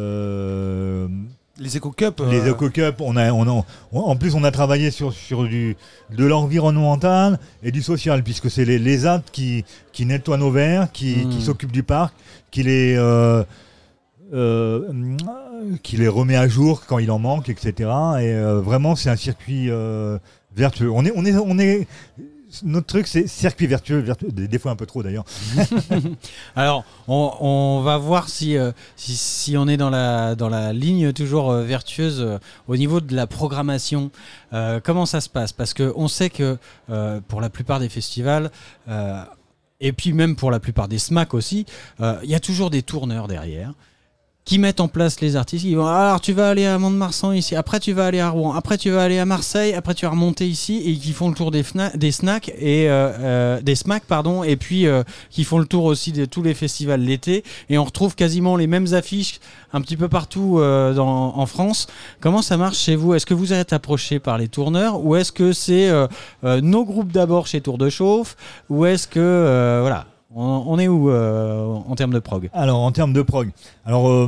euh, les éco-cups les euh... éco-cups on a, on a, on, en plus on a travaillé sur, sur du, de l'environnemental et du social, puisque c'est les, les A T qui, qui nettoient nos verres, qui, mmh. qui s'occupent du parc, qui les euh, euh, qui les remet à jour quand il en manque, et cetera. Et euh, vraiment c'est un circuit euh, vertueux. On est, on est, on est. Notre truc, c'est circuit vertueux, vertueux, des fois un peu trop d'ailleurs. Alors, on, on va voir si, euh, si, si on est dans la, dans la ligne toujours euh, vertueuse euh, au niveau de la programmation. Euh, comment ça se passe ? Parce qu'on sait que euh, pour la plupart des festivals, euh, et puis même pour la plupart des SMAC aussi, il euh, y a toujours des tourneurs derrière qui mettent en place les artistes. Ils vont, alors tu vas aller à Mont-de-Marsan ici, après tu vas aller à Rouen, après tu vas aller à Marseille, après tu vas remonter ici, et qui font le tour des, fna- des snacks et euh, euh, des SMAC pardon, et puis euh, qui font le tour aussi de tous les festivals l'été, et on retrouve quasiment les mêmes affiches un petit peu partout euh, dans, en France. Comment ça marche chez vous ? Est-ce que vous êtes approché par les tourneurs, ou est-ce que c'est euh, euh, nos groupes d'abord chez Tour de Chauffe, ou est-ce que euh, voilà, on est où euh, en termes de prog ? Alors, en termes de prog, alors euh,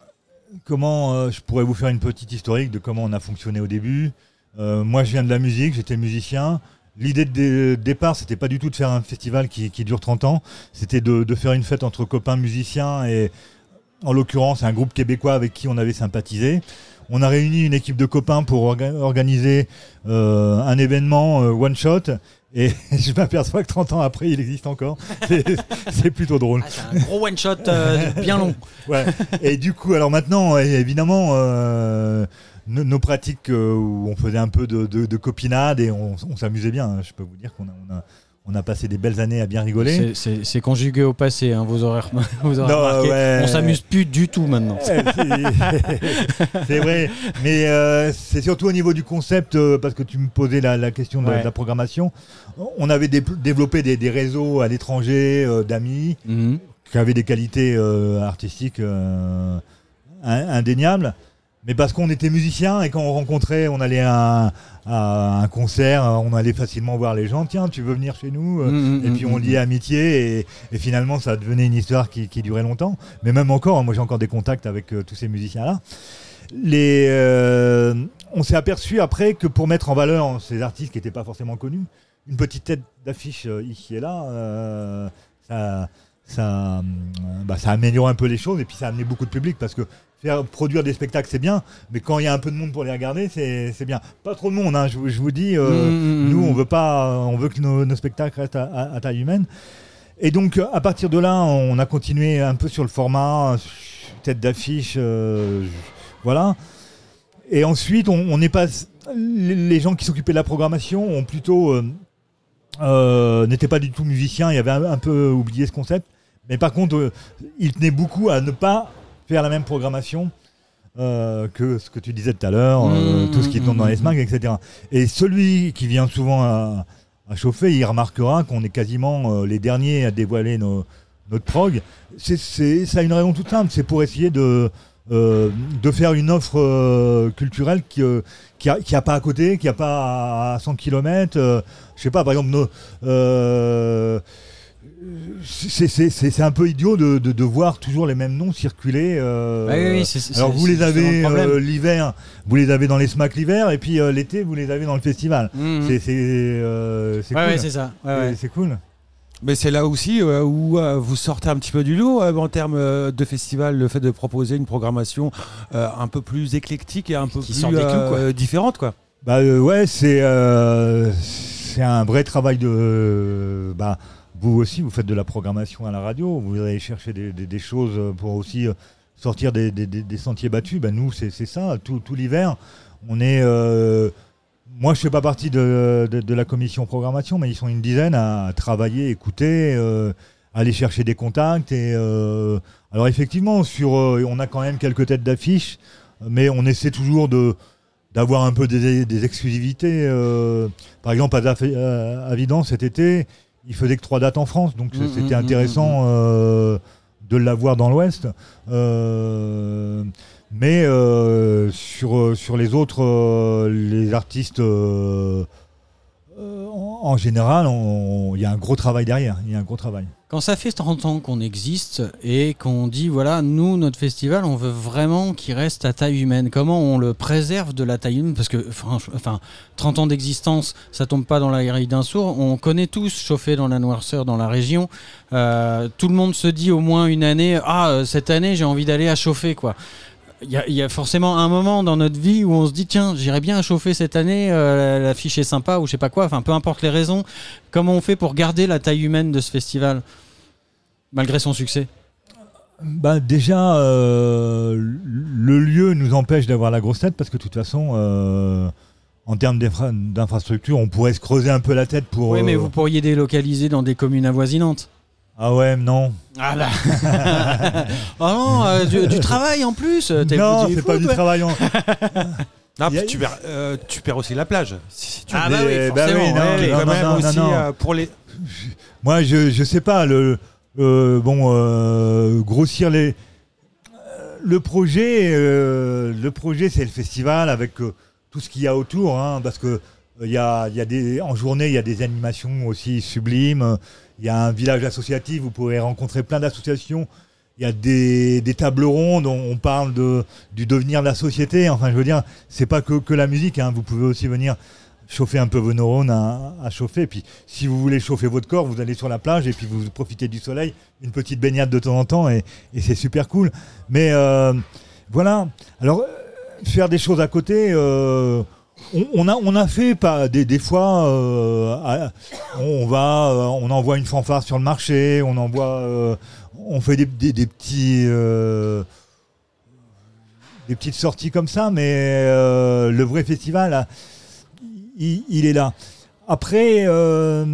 comment euh, je pourrais vous faire une petite historique de comment on a fonctionné au début. Euh, moi, je viens de la musique, j'étais musicien. L'idée de dé- départ, c'était pas du tout de faire un festival qui, qui dure trente ans. C'était de, de faire une fête entre copains musiciens et, en l'occurrence, un groupe québécois avec qui on avait sympathisé. On a réuni une équipe de copains pour orga- organiser euh, un événement euh, one shot. Et je m'aperçois que trente ans après, il existe encore. C'est, c'est plutôt drôle. Ah, c'est un gros one-shot euh, bien long. Ouais. Et du coup, alors maintenant, évidemment, euh, nos, nos pratiques euh, où on faisait un peu de, de, de copinade et on, on s'amusait bien. Hein. Je peux vous dire qu'on a, on a, on a passé des belles années à bien rigoler. C'est, c'est, c'est conjugué au passé, hein, vous aurez, vous aurez non, remarqué. Ouais. On s'amuse plus du tout maintenant. C'est, c'est vrai, mais euh, c'est surtout au niveau du concept, euh, parce que tu me posais la, la question de, ouais. de la programmation. On avait dé- développé des, des réseaux à l'étranger euh, d'amis mm-hmm. qui avaient des qualités euh, artistiques euh, indéniables. Mais parce qu'on était musiciens et quand on rencontrait, on allait à un, à un concert, on allait facilement voir les gens. Tiens, tu veux venir chez nous ? mmh, Et puis on liait amitié et, et finalement ça devenait une histoire qui, qui durait longtemps. Mais même encore, moi j'ai encore des contacts avec euh, tous ces musiciens-là. Les, euh, on s'est aperçu après que pour mettre en valeur ces artistes qui n'étaient pas forcément connus, une petite tête d'affiche euh, ici et là, euh, ça, ça, euh, bah, ça améliore un peu les choses et puis ça a amené beaucoup de public parce que faire produire des spectacles c'est bien, mais quand il y a un peu de monde pour les regarder c'est, c'est bien. Pas trop de monde, hein, je, je vous dis, euh, mmh. nous on veut pas, on veut que nos, nos spectacles restent à, à, à taille humaine. Et donc à partir de là, on a continué un peu sur le format tête d'affiche, euh, voilà. Et ensuite, on, on est pas les gens qui s'occupaient de la programmation ont plutôt euh, euh, n'étaient pas du tout musiciens, ils avaient un, un peu oublié ce concept. Mais par contre, euh, ils tenaient beaucoup à ne pas faire la même programmation euh, que ce que tu disais tout à l'heure, euh, mmh, tout ce qui tombe mmh, dans les SMAC, et cetera. Et celui qui vient souvent à, à chauffer, il remarquera qu'on est quasiment euh, les derniers à dévoiler nos, notre prog. C'est, c'est, ça a une raison toute simple, c'est pour essayer de, euh, de faire une offre euh, culturelle qui euh, qui a, qui a pas à côté, qui a pas à cent kilomètres. Euh, je sais pas, par exemple, nos, euh, c'est, c'est, c'est, c'est un peu idiot de, de, de voir toujours les mêmes noms circuler. Euh, bah oui, oui, c'est, c'est, alors c'est, vous c'est les avez euh, l'hiver, vous les avez dans les SMAC l'hiver, et puis euh, l'été vous les avez dans le festival. Mmh. C'est, c'est, euh, c'est ouais, cool. Ouais, c'est ça. Ouais, c'est, ouais. c'est cool. Mais c'est là aussi euh, où euh, vous sortez un petit peu du lot euh, en termes euh, de festival, le fait de proposer une programmation euh, un peu plus éclectique et un peu Qui plus sort des clous, quoi. euh, différente, quoi. Bah euh, ouais, c'est euh, c'est un vrai travail de. Bah, vous aussi, vous faites de la programmation à la radio. Vous allez chercher des, des, des choses pour aussi sortir des, des, des sentiers battus. Bah nous, c'est, c'est ça. Tout, tout l'hiver, on est. Euh, moi, je fais pas partie de, de, de la commission programmation, mais ils sont une dizaine à travailler, écouter, euh, aller chercher des contacts. Et euh, alors effectivement, sur, euh, on a quand même quelques têtes d'affiche, mais on essaie toujours de d'avoir un peu des, des exclusivités. Euh, par exemple, à Avidan, cet été, il faisait que trois dates en France, donc mmh, c'était mmh, intéressant mmh, euh, de l'avoir dans l'Ouest. Euh, mais euh, sur, sur les autres, euh, les artistes, euh, euh, en, en général, il y a un gros travail derrière. Il y a un gros travail. Quand ça fait trente ans qu'on existe et qu'on dit, voilà, nous, notre festival, on veut vraiment qu'il reste à taille humaine. Comment on le préserve de la taille humaine ? Parce que, enfin, trente ans d'existence, ça tombe pas dans la grille d'un sourd. On connaît tous chauffer dans la noirceur dans la région. Euh, tout le monde se dit au moins une année, ah, cette année, j'ai envie d'aller à chauffer, quoi. Il y, y a forcément un moment dans notre vie où on se dit, tiens, j'irais bien à chauffer cette année, euh, l'affiche est sympa ou je sais pas quoi, enfin peu importe les raisons. Comment on fait pour garder la taille humaine de ce festival malgré son succès ? Bah déjà, euh, le lieu nous empêche d'avoir la grosse tête parce que de toute façon, euh, en termes d'infra- d'infrastructure, on pourrait se creuser un peu la tête pour... Oui, mais euh... vous pourriez délocaliser dans des communes avoisinantes. Ah ouais, non. Ah là. Oh non, euh, du, du travail en plus. T'es non, c'est fou, pas du travail en... Non, puis tu perds, euh, tu perds aussi la plage. Si tu ah bah oui, bah forcément. oui, non, ouais, non, quand non, même non, aussi non, non. Euh, pour les... Moi, je, je sais pas, le, euh, bon, euh, grossir les... Euh, le projet, euh, le projet, c'est le festival avec euh, tout ce qu'il y a autour, hein, parce que il y a, y a des, en journée, il y a des animations aussi sublimes. Il y a un village associatif, vous pourrez rencontrer plein d'associations. Il y a des, des tables rondes, on, on parle de, du devenir de la société. Enfin, je veux dire, c'est pas que, que la musique, hein. Vous pouvez aussi venir chauffer un peu vos neurones à, à chauffer. Et puis, si vous voulez chauffer votre corps, vous allez sur la plage et puis vous profitez du soleil, une petite baignade de temps en temps et, et c'est super cool. Mais euh, voilà. Alors, faire des choses à côté... Euh, On, on, a, on a fait pas, des, des fois, euh, on va, euh, on envoie une fanfare sur le marché, on envoie, euh, on fait des, des, des petits, euh, des petites sorties comme ça, mais euh, le vrai festival, là, il, il est là. Après, euh,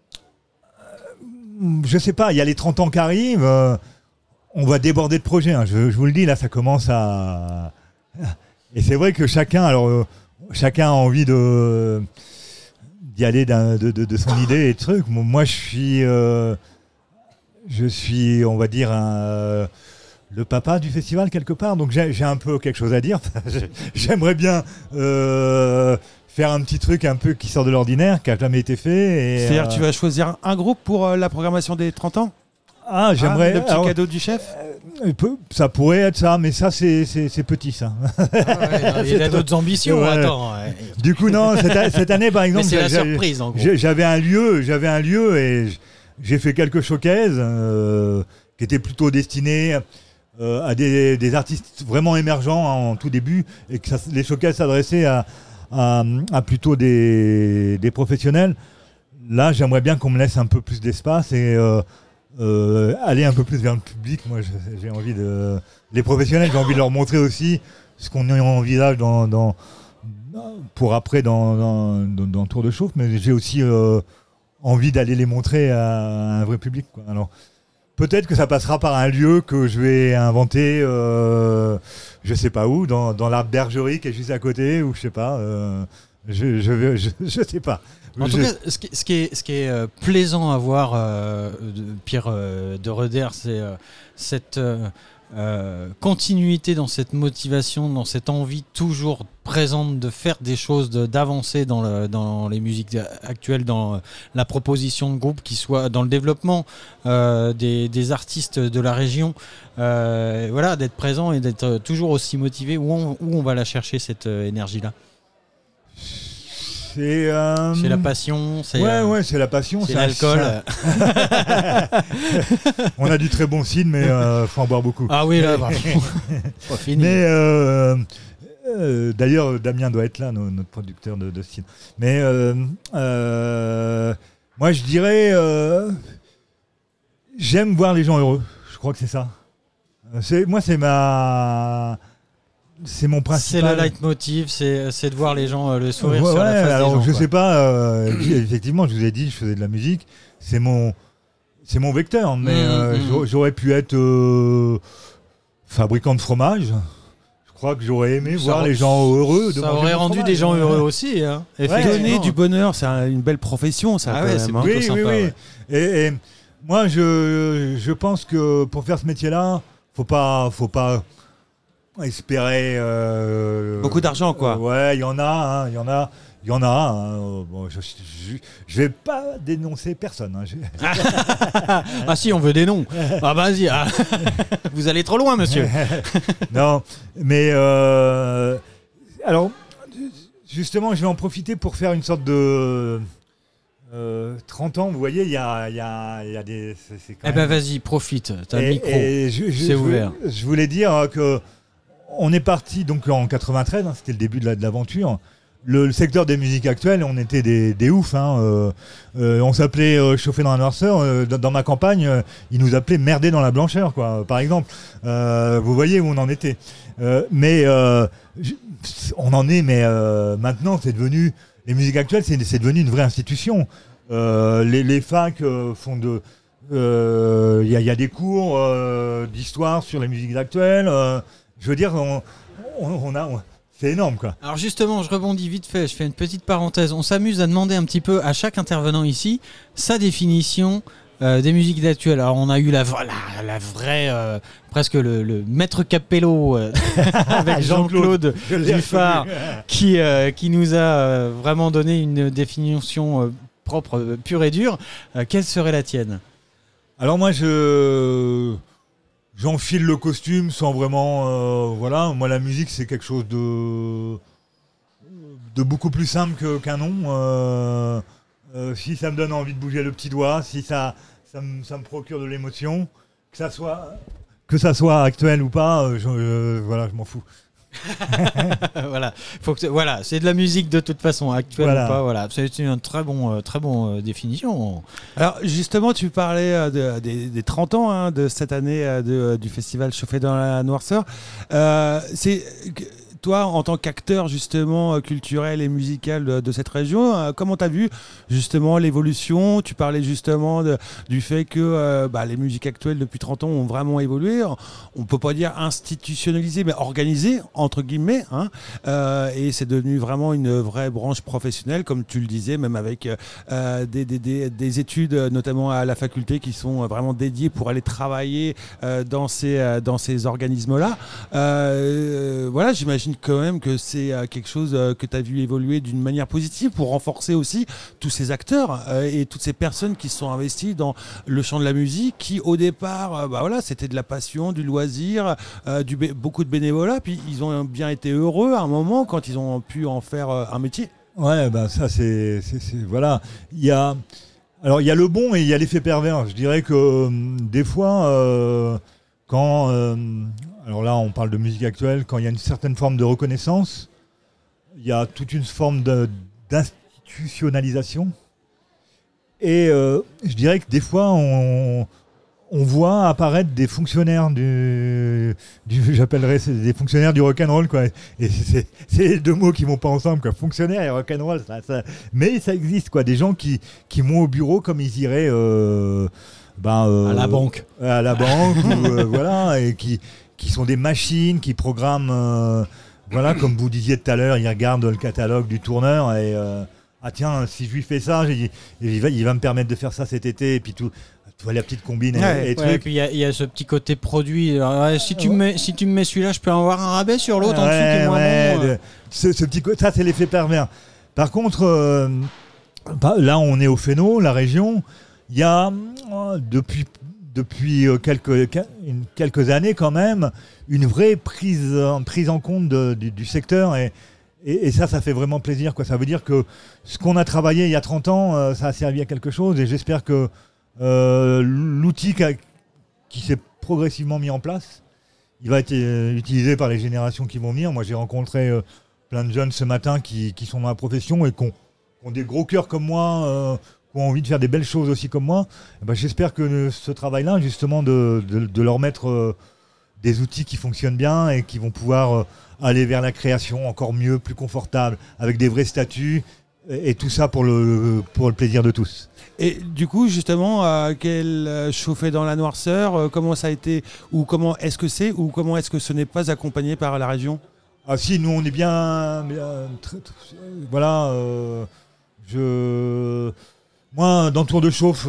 je sais pas, il y a les trente ans qui arrivent, euh, on va déborder de projets. Hein, je, je vous le dis, là, ça commence à, et c'est vrai que chacun, alors. Euh, Chacun a envie de d'y aller d'un, de, de, de son idée et de trucs. Moi, je suis, euh, je suis, on va dire, un, le papa du festival quelque part. Donc, j'ai, j'ai un peu quelque chose à dire. J'aimerais bien euh, faire un petit truc un peu qui sort de l'ordinaire, qui n'a jamais été fait. Et, C'est-à-dire euh, que tu vas choisir un groupe pour euh, la programmation des trente ans ? Ah, j'aimerais. Ah, le petit alors, cadeau du chef ? euh, Ça pourrait être ça, mais ça, c'est, c'est, c'est petit, ça. Ah ouais, non, il a d'autres ambitions. Ouais. Attends. Ouais. Du coup, non, cette, cette année, par exemple, Mais c'est la j'ai- surprise, en gros. j'ai- j'avais un lieu, j'avais un lieu et j- j'ai fait quelques showcases euh, qui étaient plutôt destinés euh, à des, des artistes vraiment émergents hein, en tout début et que ça, les showcases s'adressaient à, à, à plutôt des, des professionnels. Là, j'aimerais bien qu'on me laisse un peu plus d'espace et euh, euh, aller un peu plus vers le public. Moi, je- j'ai envie de... Les professionnels, j'ai envie de leur montrer aussi ce qu'on envisage dans, dans, pour après dans, dans, dans, dans Tour de Chauffe, mais j'ai aussi euh, envie d'aller les montrer à un vrai public, quoi. Alors, peut-être que ça passera par un lieu que je vais inventer, euh, je sais pas où, dans, dans la bergerie qui est juste à côté, ou je sais pas, euh, je, je, vais- je, je sais pas. En Je- tout cas, ce qui, ce qui est, ce qui est euh, plaisant à voir, euh, de, Pierre euh, de Roeder, c'est euh, cette, euh, euh, continuité dans cette motivation, dans cette envie toujours présente de faire des choses, de, d'avancer dans, le, dans les musiques actuelles, dans la proposition de groupe, qui soit dans le développement euh, des, des artistes de la région. Euh, voilà, d'être présent et d'être toujours aussi motivé. Où on, où on va la chercher, cette euh, énergie-là? C'est, euh... c'est la passion, c'est, ouais, euh, ouais, c'est la passion, c'est, c'est l'alcool. Un... On a du très bon cidre, mais euh, faut en boire beaucoup. Ah oui, là, bah, pas fini. Mais euh, euh, d'ailleurs, Damien doit être là, no, notre producteur de, de cidre. Mais euh, euh, moi, je dirais, euh, j'aime voir les gens heureux. Je crois que c'est ça. C'est, moi, c'est ma... C'est mon principal. C'est le leitmotiv, c'est, c'est de voir les gens, euh, le sourire ouais, sur la ouais, face alors des gens. Je quoi. sais pas, euh, effectivement, je vous ai dit, je faisais de la musique. C'est mon, c'est mon vecteur, mais Mmh, euh, mmh. j'aurais, j'aurais pu être euh, fabricant de fromage. Je crois que j'aurais aimé Ça voir aurait- les gens heureux. De Ça manger aurait mon rendu fromage. des gens heureux aussi. Hein. Donner du bonheur, c'est un- une belle profession, ça. Ah quand ouais, même, c'est hein. plutôt Oui, sympa, oui, oui. ouais. Et, et moi, je, je pense que pour faire ce métier-là, faut pas, faut pas espérer. Euh, Beaucoup d'argent, quoi. euh, ouais, il y en a, hein, il y en a, il y en a. Hein. Bon, je, je, je vais pas dénoncer personne. Hein. Je- Ah si, on veut des noms. Ah vas-y, ah. Vous allez trop loin, monsieur. non, mais euh, alors, justement, je vais en profiter pour faire une sorte de euh, trente ans. Vous voyez, il y a, il y a, il y a des. C'est, c'est quand Eh ben même- vas-y, profite. T'as le Et- micro. et je, je- C'est je- ouvert. Je voulais dire que on est parti donc en quatre-vingt-treize, hein, c'était le début de, la- de l'aventure. Le, le secteur des musiques actuelles, on était des, des oufs. Hein, euh, euh, on s'appelait euh, chauffer dans la noirceur. Euh, dans, dans ma campagne, euh, ils nous appelaient merder dans la blancheur, quoi. Par exemple, Euh, vous voyez où on en était. Euh, mais euh, je- on en est. Mais euh, maintenant, c'est devenu les musiques actuelles, c'est, c'est devenu une vraie institution. Euh, les, les facs euh, font de il euh, y, y a des cours euh, d'histoire sur les musiques actuelles. Euh, je veux dire, on, on, on a, on- c'est énorme, quoi. Alors justement, je rebondis vite fait, je fais une petite parenthèse. On s'amuse à demander un petit peu à chaque intervenant ici sa définition euh, des musiques actuelles. Alors on a eu la, la, la vraie, euh, presque le, le maître Capello euh, avec Jean-Claude Je l'ai Dufart reconnu. qui, euh, qui nous a euh, vraiment donné une définition euh, propre, euh, pure et dure. Euh, quelle serait la tienne ? Alors moi, je j'enfile le costume sans vraiment, euh, voilà. Moi, la musique, c'est quelque chose de de beaucoup plus simple que, qu'un nom. Euh, euh, si ça me donne envie de bouger le petit doigt, si ça ça me, ça me procure de l'émotion, que ça soit que ça soit actuel ou pas, euh, je, euh, voilà, je m'en fous. voilà, faut que, voilà, c'est de la musique de toute façon, actuelle Voilà. ou pas. Voilà, c'est une très bon, euh, très bon euh, définition. Alors justement, tu parlais euh, de- des, des trente ans hein, de cette année euh, de- du festival Chauffé dans la noirceur. Euh, c'est toi, en tant qu'acteur justement euh, culturel et musical de, de cette région, euh, comment tu as vu justement l'évolution? Tu parlais justement de- du fait que euh, bah, les musiques actuelles depuis trente ans ont vraiment évolué. On peut pas dire institutionnalisé, mais organisé entre guillemets. Hein. Euh, et c'est devenu vraiment une vraie branche professionnelle, comme tu le disais, même avec euh, des, des, des, des études, notamment à la faculté, qui sont vraiment dédiées pour aller travailler euh, dans ces, euh, dans ces organismes-là. Euh, voilà, j'imagine quand même que c'est euh, quelque chose euh, que tu as vu évoluer d'une manière positive pour renforcer aussi tous ces acteurs euh, et toutes ces personnes qui se sont investies dans le champ de la musique, qui au départ, euh, bah voilà, c'était de la passion, du loisir, euh, du bé- beaucoup de bénévolat, puis ils ont bien été heureux à un moment quand ils ont pu en faire euh, un métier. Ouais, ben ça c'est, c'est, c'est- voilà. Il y a, alors il y a le bon et il y a l'effet pervers. Je dirais que euh, des fois, euh, quand, euh, alors là on parle de musique actuelle, quand il y a une certaine forme de reconnaissance, il y a toute une forme de, d'institutionnalisation. Et euh, je dirais que des fois on on voit apparaître des fonctionnaires du, du j'appellerais c'est des fonctionnaires du rock'n'roll, quoi. Et c'est, c'est les deux mots qui vont pas ensemble, quoi. Fonctionnaire et rock'n'roll, ça, ça, mais ça existe, quoi. Des gens qui, qui vont au bureau comme ils iraient euh, ben, euh, À la banque. à la banque, ou, euh, voilà, et qui, qui sont des machines, qui programment, euh, voilà, comme vous disiez tout à l'heure, ils regardent le catalogue du tourneur et euh, ah tiens, si je lui fais ça, il, il, va, il va me permettre de faire ça cet été, et puis tout. tu vois, la petite combine et, Ouais, et Ouais, et trucs. puis il y, a- il y a ce petit côté produit. Alors, ouais, si, tu me mets, si tu me mets celui-là, je peux avoir un rabais sur l'autre en dessous qui est Ouais, moins ouais, bon. euh. le- ce, ce petit co- ça c'est l'effet pervers. Par contre, euh, bah, là on est au Féno, la région. Il y a euh, depuis depuis euh, quelques qua- une- quelques années quand même une vraie prise en prise en compte de- du, du secteur et, et et ça ça fait vraiment plaisir quoi. Ça veut dire que ce qu'on a travaillé il y a trente ans, euh, ça a servi à quelque chose et j'espère que euh, l'outil qui, a- qui s'est progressivement mis en place, il va être euh, utilisé par les générations qui vont venir. Moi, j'ai rencontré euh, plein de jeunes ce matin qui, qui sont dans la profession et qui ont, qui ont des gros cœurs comme moi, euh, qui ont envie de faire des belles choses aussi comme moi. Et ben, j'espère que euh, ce travail-là, justement, de, de, de leur mettre euh, des outils qui fonctionnent bien et qui vont pouvoir euh, aller vers la création encore mieux, plus confortable, avec des vrais statuts, et, et tout ça pour le, pour le plaisir de tous. Et du coup, justement, euh, quel euh, chauffer dans la noirceur, euh, comment ça a été, ou comment est-ce que c'est, ou comment est-ce que ce n'est pas accompagné par la région? Ah si, nous on est bien, bien très- très- voilà. euh, je, moi, dans Tour de Chauffe,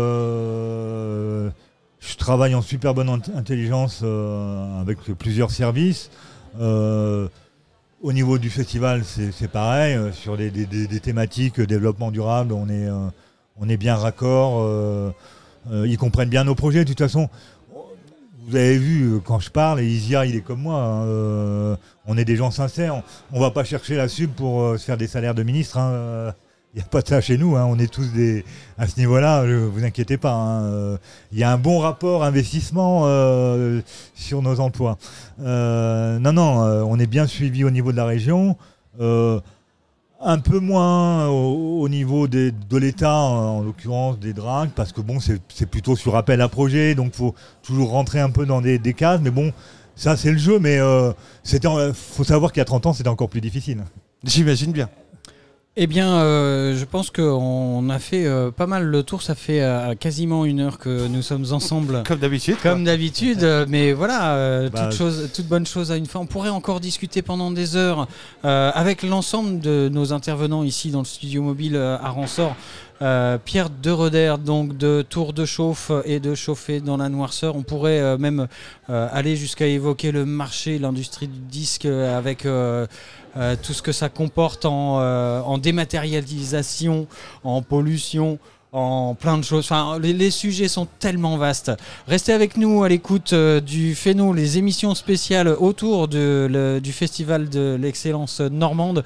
euh, je travaille en super bonne int- intelligence euh, avec plusieurs services. Euh, au niveau du festival, c'est c'est pareil. euh, Sur des, des- des- des thématiques euh, développement durable, on est, euh, on est bien raccord. euh, euh, ils comprennent bien nos projets. De toute façon, vous avez vu euh, quand je parle, et Isia, il est comme moi. hein, euh, on est des gens sincères. On, on va pas chercher la sub pour euh, se faire des salaires de ministre. Il n'y a pas de ça chez nous. hein, On est tous des à ce niveau-là. Ne vous inquiétez pas. hein, euh, Il y a un bon rapport investissement euh, sur nos emplois. Euh, non, non, euh, on est bien suivi au niveau de la région. Euh, un peu moins au, au niveau des, de l'État, en l'occurrence des dragues, parce que bon, c'est c'est plutôt sur appel à projet, donc il faut toujours rentrer un peu dans des, des cases. Mais bon, ça c'est le jeu, mais euh, c'était, en- faut savoir qu'il y a trente ans, c'était encore plus difficile. J'imagine bien. Eh bien, euh, je pense qu'on a fait euh, pas mal le tour. Ça fait euh, quasiment une heure que nous sommes ensemble. Comme d'habitude. Comme d'habitude, euh, mais voilà, euh, Bah, toute, chose, toute bonne chose à une fin. On pourrait encore discuter pendant des heures euh, avec l'ensemble de nos intervenants ici dans le studio mobile euh, à Ransort. Euh, Pierre Dereder, donc de Tour de Chauffe et de Chauffer dans la noirceur. On pourrait euh, même euh, aller jusqu'à évoquer le marché, l'industrie du disque euh, avec euh, euh, tout ce que ça comporte en, euh, en dématérialisation, en pollution, en plein de choses. Enfin, les, les sujets sont tellement vastes. Restez avec nous à l'écoute euh, du Féno, les émissions spéciales autour de, le- du Festival de l'excellence normande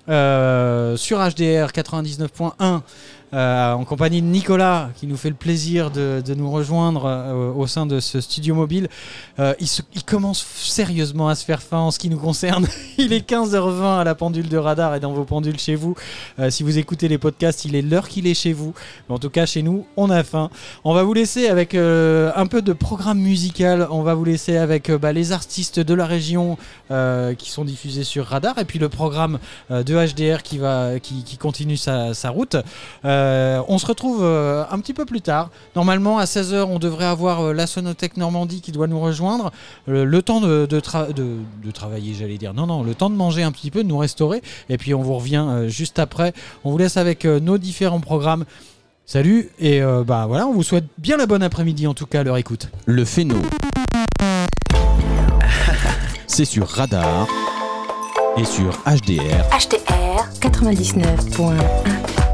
euh, sur H D R quatre-vingt-dix-neuf point un. Euh, en compagnie de Nicolas qui nous fait le plaisir de, de nous rejoindre euh, au sein de ce studio mobile. Euh, il, se- il commence f- sérieusement à se faire faim en ce qui nous concerne. Il est quinze heures vingt à la pendule de radar et dans vos pendules chez vous. Euh, si vous écoutez les podcasts, il est l'heure qu'il est chez vous. Mais en tout cas, chez nous, on a faim. On va vous laisser avec euh, un peu de programme musical. On va vous laisser avec euh, bah, les artistes de la région euh, qui sont diffusés sur radar et puis le programme euh, de H D R qui, va, qui, qui continue sa, sa route. Euh, on se retrouve euh, un petit peu plus tard. Normalement, à seize heures, on devrait avoir euh, la Sonothèque Normandie qui doit nous rejoindre. Euh, le temps de, de, tra- de, de travailler, j'allais dire. Non, non, le temps de manger un petit peu, de nous restaurer. Et puis, on vous revient euh, juste après. On vous laisse avec euh, nos différents programmes. Salut, et euh, bah voilà, on vous souhaite bien la bonne après-midi en tout cas à leur écoute. Le Féno. C'est sur Radar et sur H D R. H T R quatre-vingt-dix-neuf point un.